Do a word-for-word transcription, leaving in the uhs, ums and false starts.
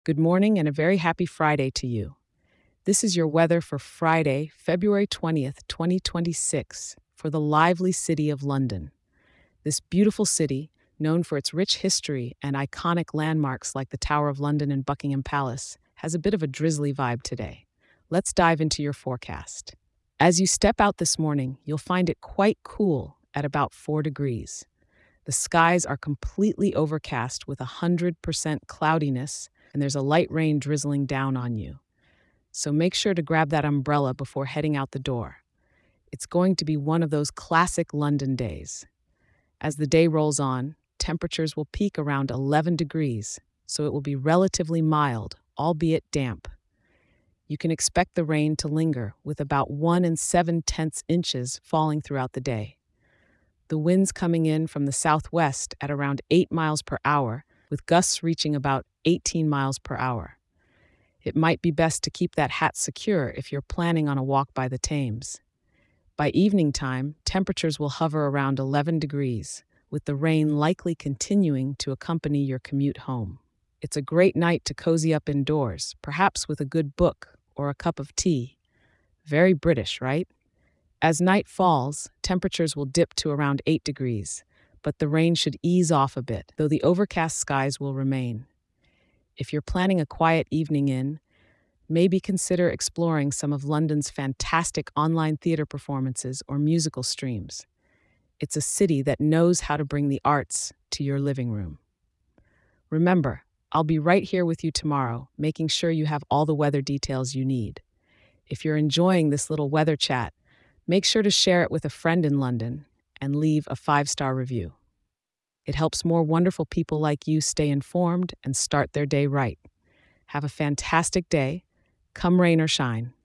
Good morning and a very happy Friday to you. This is your weather for Friday, February twentieth, twenty twenty-six, for the lively city of London. This beautiful city, known for its rich history and iconic landmarks like the Tower of London and Buckingham Palace, has a bit of a drizzly vibe today. Let's dive into your forecast. As you step out this morning, you'll find it quite cool at about four degrees. The skies are completely overcast with one hundred percent cloudiness, and there's a light rain drizzling down on you. So make sure to grab that umbrella before heading out the door. It's going to be one of those classic London days. As the day rolls on, temperatures will peak around eleven degrees, so it will be relatively mild, albeit damp. You can expect the rain to linger, with about one and seven tenths inches falling throughout the day. The winds coming in from the southwest at around eight miles per hour, with gusts reaching about eighteen miles per hour. It might be best to keep that hat secure if you're planning on a walk by the Thames. By evening time, temperatures will hover around eleven degrees, with the rain likely continuing to accompany your commute home. It's a great night to cozy up indoors, perhaps with a good book or a cup of tea. Very British, right? As night falls, temperatures will dip to around eight degrees, but the rain should ease off a bit, though the overcast skies will remain. If you're planning a quiet evening in, maybe consider exploring some of London's fantastic online theater performances or musical streams. It's a city that knows how to bring the arts to your living room. Remember, I'll be right here with you tomorrow, making sure you have all the weather details you need. If you're enjoying this little weather chat, make sure to share it with a friend in London and leave a five-star review. It helps more wonderful people like you stay informed and start their day right. Have a fantastic day, come rain or shine.